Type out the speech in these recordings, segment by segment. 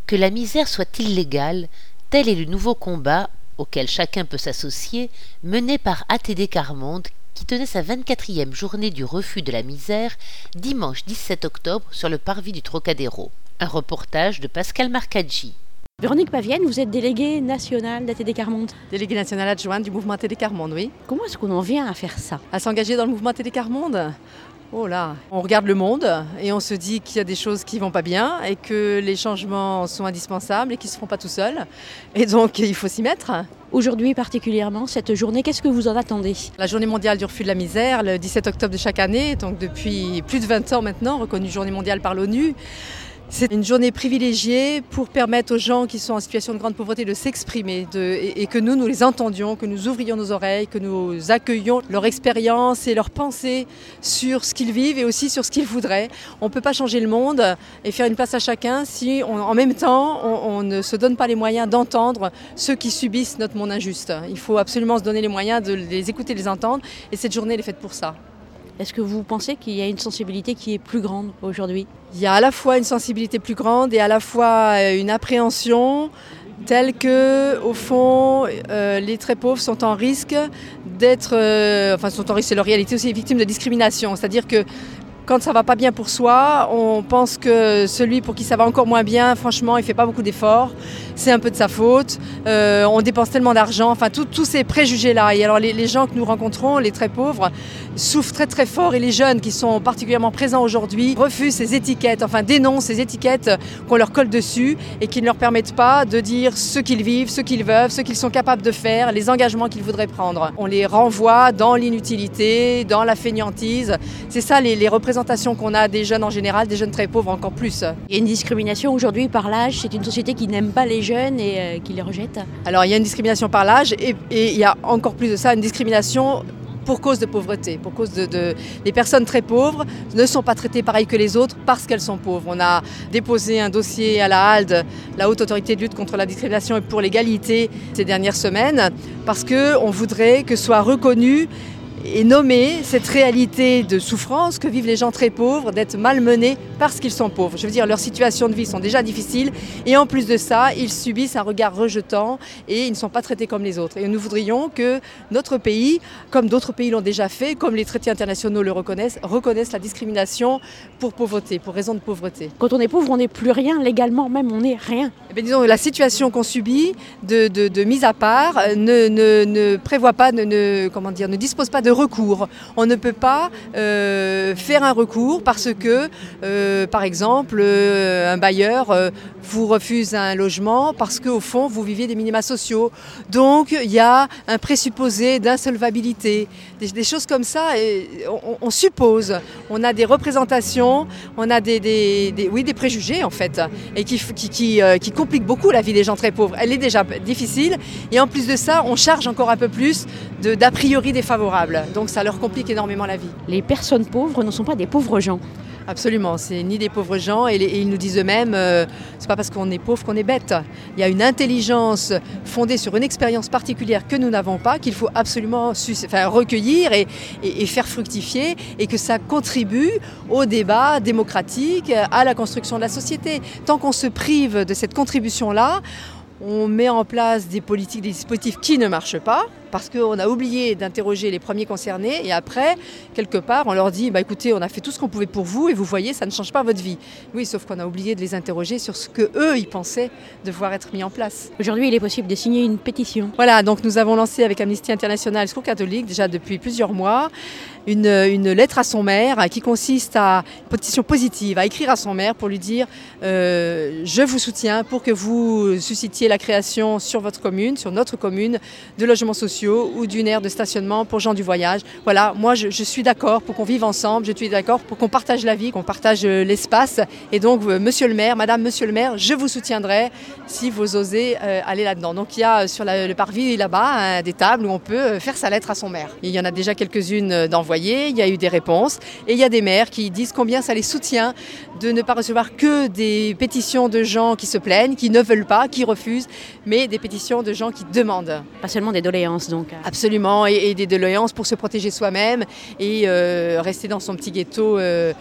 Que la misère soit illégale, tel est le nouveau combat, auquel chacun peut s'associer, mené par ATD Quart Monde, qui tenait sa 24e journée du refus de la misère, dimanche 17 octobre, sur le parvis du Trocadéro. Un reportage de Pascal Marcaggi. Véronique Pavienne, vous êtes déléguée nationale d'ATD Quart Monde. Déléguée nationale adjointe du mouvement ATD Quart Monde, oui. Comment est-ce qu'on en vient à faire ça? À s'engager dans le mouvement ATD Quart Monde? Oh là, on regarde le monde et on se dit qu'il y a des choses qui vont pas bien et que les changements sont indispensables et qu'ils se font pas tout seuls. Et donc il faut s'y mettre. Aujourd'hui particulièrement, cette journée, qu'est-ce que vous en attendez? La journée mondiale du refus de la misère, le 17 octobre de chaque année, donc depuis plus de 20 ans maintenant, reconnue journée mondiale par l'ONU. C'est une journée privilégiée pour permettre aux gens qui sont en situation de grande pauvreté de s'exprimer et que nous les entendions, que nous ouvrions nos oreilles, que nous accueillions leur expérience et leurs pensées sur ce qu'ils vivent et aussi sur ce qu'ils voudraient. On ne peut pas changer le monde et faire une place à chacun si en même temps on ne se donne pas les moyens d'entendre ceux qui subissent notre monde injuste. Il faut absolument se donner les moyens de les écouter, de les entendre et cette journée elle est faite pour ça. Est-ce que vous pensez qu'il y a une sensibilité qui est plus grande aujourd'hui? Il y a à la fois une sensibilité plus grande et à la fois une appréhension telle que, au fond, les très pauvres sont en risque d'être, sont en risque, c'est leur réalité aussi, victimes de discrimination. C'est-à-dire que quand ça va pas bien pour soi, on pense que celui pour qui ça va encore moins bien, franchement, il fait pas beaucoup d'efforts. C'est un peu de sa faute. On dépense tellement d'argent. Enfin, tous ces préjugés-là. Et alors, les gens que nous rencontrons, les très pauvres, souffrent très très fort. Et les jeunes qui sont particulièrement présents aujourd'hui refusent ces étiquettes, enfin dénoncent ces étiquettes qu'on leur colle dessus et qui ne leur permettent pas de dire ce qu'ils vivent, ce qu'ils veulent, ce qu'ils sont capables de faire, les engagements qu'ils voudraient prendre. On les renvoie dans l'inutilité, dans la fainéantise. C'est ça les représentations qu'on a des jeunes en général, des jeunes très pauvres encore plus. Il y a une discrimination aujourd'hui par l'âge. C'est une société qui n'aime pas les jeunes et qui les rejette. Alors il y a une discrimination par l'âge et il y a encore plus de ça, une discrimination pour cause de pauvreté, pour cause les personnes très pauvres ne sont pas traitées pareil que les autres parce qu'elles sont pauvres. On a déposé un dossier à la HALD, la Haute Autorité de lutte contre la discrimination et pour l'égalité, ces dernières semaines, parce qu'on voudrait que soit reconnue et nommer cette réalité de souffrance que vivent les gens très pauvres, d'être malmenés parce qu'ils sont pauvres. Je veux dire, leurs situations de vie sont déjà difficiles et en plus de ça, ils subissent un regard rejetant et ils ne sont pas traités comme les autres. Et nous voudrions que notre pays, comme d'autres pays l'ont déjà fait, comme les traités internationaux le reconnaissent la discrimination pour pauvreté, pour raison de pauvreté. Quand on est pauvre, on n'est plus rien, légalement même, on n'est rien. Eh bien, disons, la situation qu'on subit de mise à part ne prévoit pas, ne dispose pas de recours. On ne peut pas faire un recours parce que, par exemple, un bailleur vous refuse un logement parce qu'au fond, vous viviez des minima sociaux. Donc, il y a un présupposé d'insolvabilité. Des choses comme ça, on suppose. On a des représentations, on a des préjugés, en fait, et qui compliquent beaucoup la vie des gens très pauvres. Elle est déjà difficile. Et en plus de ça, on charge encore un peu plus d'a priori défavorables. Donc ça leur complique énormément la vie. Les personnes pauvres ne sont pas des pauvres gens. Absolument, c'est ni des pauvres gens et ils nous disent eux-mêmes, c'est pas parce qu'on est pauvre qu'on est bête. Il y a une intelligence fondée sur une expérience particulière que nous n'avons pas, qu'il faut absolument recueillir et faire fructifier et que ça contribue au débat démocratique, à la construction de la société. Tant qu'on se prive de cette contribution-là, on met en place des politiques, des dispositifs qui ne marchent pas parce qu'on a oublié d'interroger les premiers concernés et après, quelque part, on leur dit écoutez, on a fait tout ce qu'on pouvait pour vous et vous voyez, ça ne change pas votre vie. Oui, sauf qu'on a oublié de les interroger sur ce qu'eux, ils pensaient devoir être mis en place. Aujourd'hui, il est possible de signer une pétition. Voilà, donc nous avons lancé avec Amnesty International et Secours catholique, déjà depuis plusieurs mois, une lettre à son maire qui consiste à une pétition positive, à écrire à son maire pour lui dire je vous soutiens pour que vous suscitiez la création sur votre commune, sur notre commune, de logements sociaux ou d'une aire de stationnement pour gens du voyage. Voilà, moi je suis d'accord pour qu'on vive ensemble, je suis d'accord pour qu'on partage la vie, qu'on partage l'espace. Et donc, monsieur le maire, madame, monsieur le maire, je vous soutiendrai si vous osez aller là-dedans. Donc il y a sur le parvis là-bas des tables où on peut faire sa lettre à son maire. Il y en a déjà quelques-unes d'envoyées, il y a eu des réponses et il y a des maires qui disent combien ça les soutient de ne pas recevoir que des pétitions de gens qui se plaignent, qui ne veulent pas, qui refusent, mais des pétitions de gens qui demandent. Pas seulement des doléances. dédoléances donc. Absolument, et des doléances pour se protéger soi-même et rester dans son petit ghetto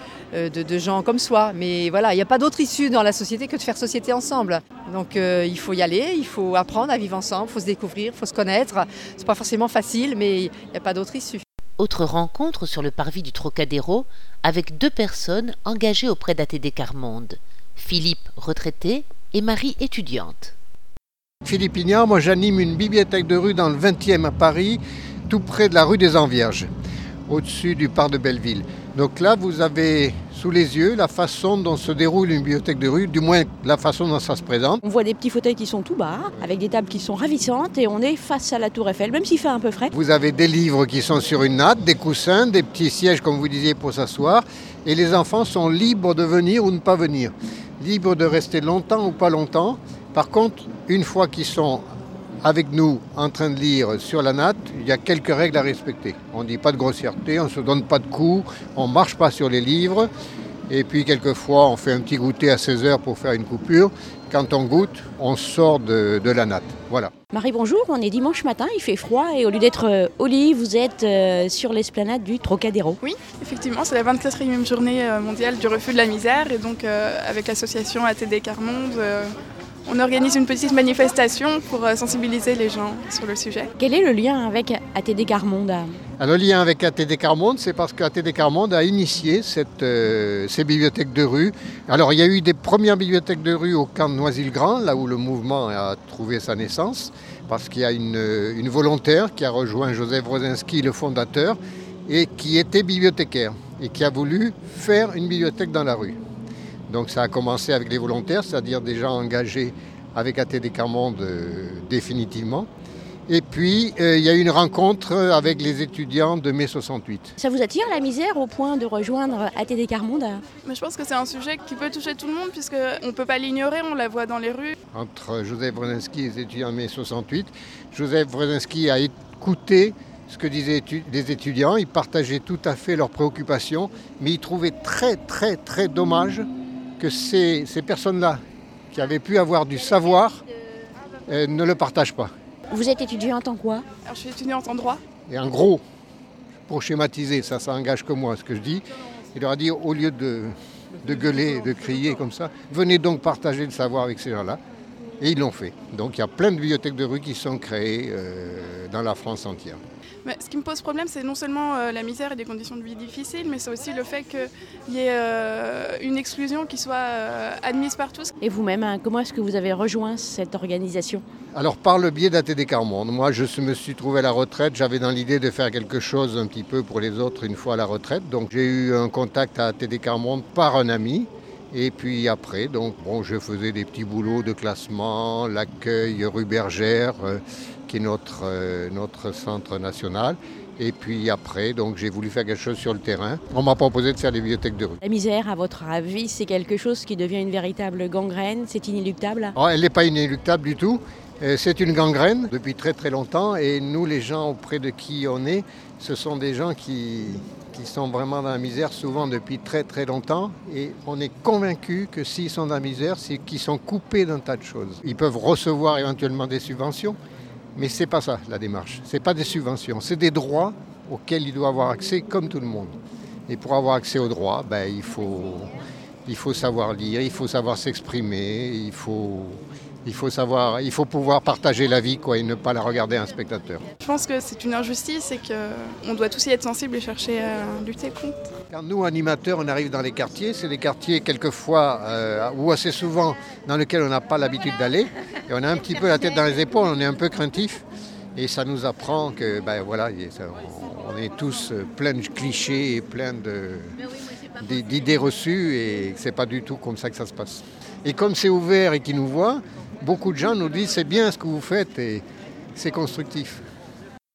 de gens comme soi. Mais voilà, il n'y a pas d'autre issue dans la société que de faire société ensemble. Donc il faut y aller, il faut apprendre à vivre ensemble, il faut se découvrir, il faut se connaître. C'est pas forcément facile, mais il n'y a pas d'autre issue. Autre rencontre sur le parvis du Trocadéro avec 2 personnes engagées auprès d'ATD Carmonde. Philippe, retraité, et Marie, étudiante. Philippe Ignard, moi j'anime une bibliothèque de rue dans le 20e à Paris, tout près de la rue des Envierges, au-dessus du parc de Belleville. Donc là, vous avez sous les yeux la façon dont se déroule une bibliothèque de rue, du moins la façon dont ça se présente. On voit des petits fauteuils qui sont tout bas, avec des tables qui sont ravissantes et on est face à la Tour Eiffel, même s'il fait un peu frais. Vous avez des livres qui sont sur une natte, des coussins, des petits sièges comme vous disiez pour s'asseoir, et les enfants sont libres de venir ou ne pas venir, libres de rester longtemps ou pas longtemps. Par contre, une fois qu'ils sont avec nous en train de lire sur la natte, il y a quelques règles à respecter. On ne dit pas de grossièreté, on ne se donne pas de coups, on ne marche pas sur les livres. Et puis quelquefois, on fait un petit goûter à 16h pour faire une coupure. Quand on goûte, on sort de la natte. Voilà. Marie, bonjour, on est dimanche matin, il fait froid et au lieu d'être au lit, vous êtes sur l'esplanade du Trocadéro. Oui, effectivement, c'est la 24e journée mondiale du refus de la misère et donc avec l'association ATD Carmonde, on organise une petite manifestation pour sensibiliser les gens sur le sujet. Quel est le lien avec ATD Carmonde ? Alors, le lien avec ATD Carmonde, c'est parce qu'ATD Carmonde a initié ces bibliothèques de rue. Alors, il y a eu des premières bibliothèques de rue au camp de Noisy-le-Grand, là où le mouvement a trouvé sa naissance, parce qu'il y a une volontaire qui a rejoint Joseph Wrosinski, le fondateur, et qui était bibliothécaire, et qui a voulu faire une bibliothèque dans la rue. Donc ça a commencé avec les volontaires, c'est-à-dire des gens engagés avec ATD Carmonde définitivement. Et puis il y a eu une rencontre avec les étudiants de mai 68. Ça vous attire la misère au point de rejoindre ATD Carmonde ? Mais je pense que c'est un sujet qui peut toucher tout le monde puisqu'on ne peut pas l'ignorer, on la voit dans les rues. Entre Joseph Wrosinski et les étudiants de mai 68, Joseph Wrosinski a écouté ce que disaient les étudiants, il partageait tout à fait leurs préoccupations, mais il trouvait très très très dommage que ces personnes-là, qui avaient pu avoir du savoir, ne le partagent pas. Vous êtes étudiante en quoi ? Alors, je suis étudiante en droit. Et en gros, pour schématiser, ça engage que moi ce que je dis, il leur a dit au lieu de gueuler, de crier comme ça, venez donc partager le savoir avec ces gens-là. Et ils l'ont fait. Donc il y a plein de bibliothèques de rue qui sont créées dans la France entière. Mais ce qui me pose problème, c'est non seulement la misère et des conditions de vie difficiles, mais c'est aussi le fait qu'il y ait une exclusion qui soit admise par tous. Et vous-même, comment est-ce que vous avez rejoint cette organisation ? Alors par le biais d'ATD Carmonde, moi je me suis trouvé à la retraite, j'avais dans l'idée de faire quelque chose un petit peu pour les autres une fois à la retraite. Donc j'ai eu un contact à ATD Carmonde par un ami. Et puis après, donc, je faisais des petits boulots de classement, l'accueil rue Bergère, qui est notre centre national. Et puis après, donc, j'ai voulu faire quelque chose sur le terrain. On m'a proposé de faire des bibliothèques de rue. La misère, à votre avis, c'est quelque chose qui devient une véritable gangrène, c'est inéluctable ? Oh, elle n'est pas inéluctable du tout. C'est une gangrène depuis très très longtemps. Et nous, les gens auprès de qui on est, ce sont des gens qui sont vraiment dans la misère souvent depuis très très longtemps et on est convaincu que s'ils sont dans la misère, c'est qu'ils sont coupés d'un tas de choses. Ils peuvent recevoir éventuellement des subventions, mais c'est pas ça la démarche. C'est pas des subventions, c'est des droits auxquels ils doivent avoir accès comme tout le monde. Et pour avoir accès aux droits, il faut savoir lire, il faut savoir s'exprimer, il faut pouvoir partager la vie et ne pas la regarder un spectateur. Je pense que c'est une injustice et qu'on doit tous y être sensibles et chercher à lutter contre. Quand nous, animateurs, on arrive dans les quartiers, c'est des quartiers quelquefois ou assez souvent dans lesquels on n'a pas l'habitude d'aller. Et on a un petit peu la tête dans les épaules, on est un peu craintif. Et ça nous apprend que on est tous plein de clichés et plein d'idées reçues et c'est pas du tout comme ça que ça se passe. Et comme c'est ouvert et qu'ils nous voient, beaucoup de gens nous disent c'est bien ce que vous faites et c'est constructif.